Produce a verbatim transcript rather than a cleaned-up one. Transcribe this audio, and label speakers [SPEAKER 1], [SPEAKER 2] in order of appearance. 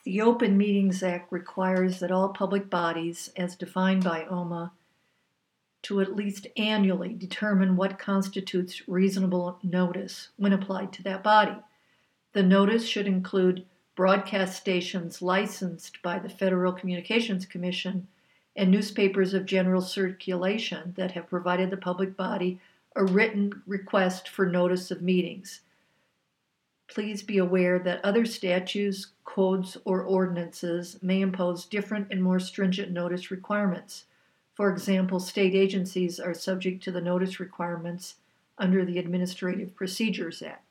[SPEAKER 1] The Open Meetings Act requires that all public bodies, as defined by O M A, to at least annually determine what constitutes reasonable notice when applied to that body. The notice should include broadcast stations licensed by the Federal Communications Commission and newspapers of general circulation that have provided the public body a written request for notice of meetings. Please be aware that other statutes, codes, or ordinances may impose different and more stringent notice requirements. For example, state agencies are subject to the notice requirements under the Administrative Procedures Act.